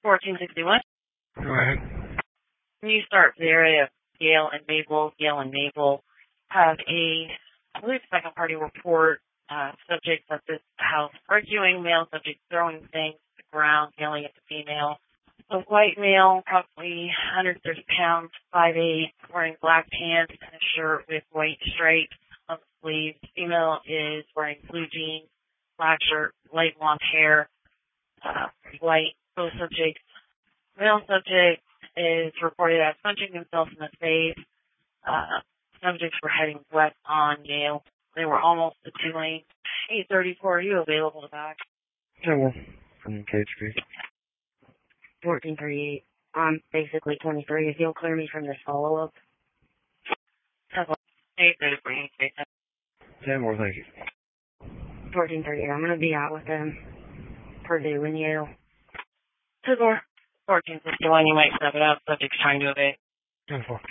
1461. Go ahead. New start for the area of Gale and Maple. Gale and Maple have I believe, second party report. Subjects at this house arguing, male subject throwing things to the ground, yelling at the female. A white male, probably 130 pounds, 5'8", wearing black pants and a shirt with white stripes on the sleeves. Female is wearing blue jeans, black shirt, light blonde hair, white. Both subjects. Male subject is reported as punching himself in the face. Subjects were heading west on Yale. They were almost to 2-lane. 834, are you available to back? Yeah, well, from KHP. 1438. I'm basically 23. If you'll clear me from this follow-up. 834, you can 10 more, thank you. 1438. I'm going to be out with them. Purdue and Yale. 1461, you might step it up. Subject's trying to evade. 10-4.